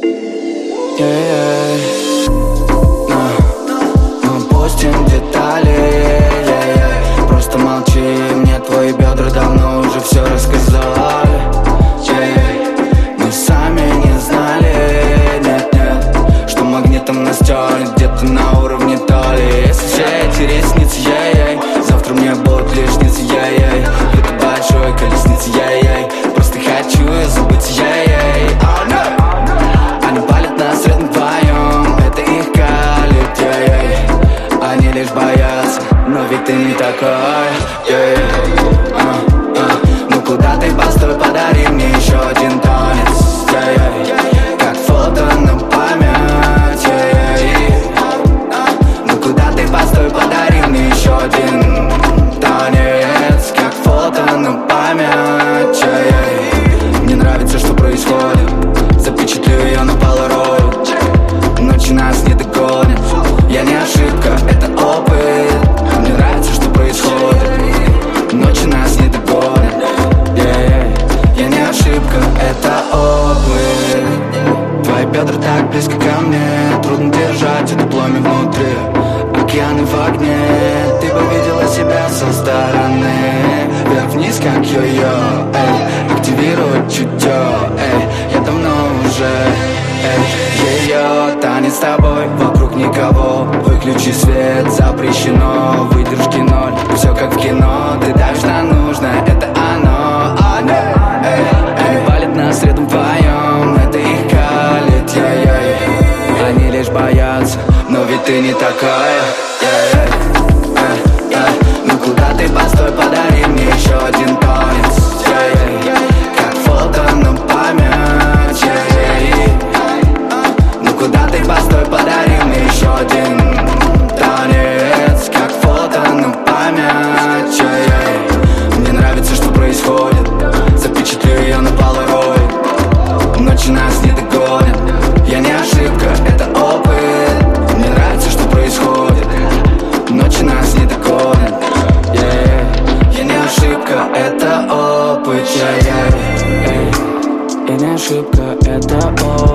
Мы пустим детали, просто молчи, мне твои бедра давно уже все рассказали. Мы сами не знали, нет, что магнитом нас тянет где-то на уровне талии. Если все эти ресницы, завтра мне будут лишницы, где-то большой колесницы, просто хочу я забыть, Они палят нас рядом вдвоем, это их калит, Они лишь боятся, но ведь ты не такой, Ну куда ты, постой, подари мне еще один танец, как фото на память, Ну куда ты, постой, подари мне еще один танец, как фото на память, Мне нравится, что происходит, запечатлю ее на полароид. Ночи нас не догонят, я не ошибка, это опыт. Мне нравится, что происходит, ночи нас не догонят, я не ошибка, это опыт. Твои бедра так близко ко мне, трудно держать это пламя внутри. Океаны в огне, ты бы видела себя со стороны. Вверх-вниз, как йо-йо, активировать чутье, я давно уже, ее танец с тобой, вокруг никого. Выключи свет, запрещено, выдержки ноль, все как в кино. Ты даешь нам нужное, это оно, Они палят нас рядом вдвоем, это их калит, Они лишь боятся, но ведь ты не такая, Ну куда ты, постой, подари мне еще один танец, как фото на память, Ну куда ты, постой, подари мне еще один танец, как фото на память, Мне нравится, что происходит, запечатлю ее на полароид. Ночи нас не догонят, я не ошибка, это опыт. Мне нравится, что происходит, ночи нас не догонят, я не ошибка, это опыт, Я не ошибка, это опыт.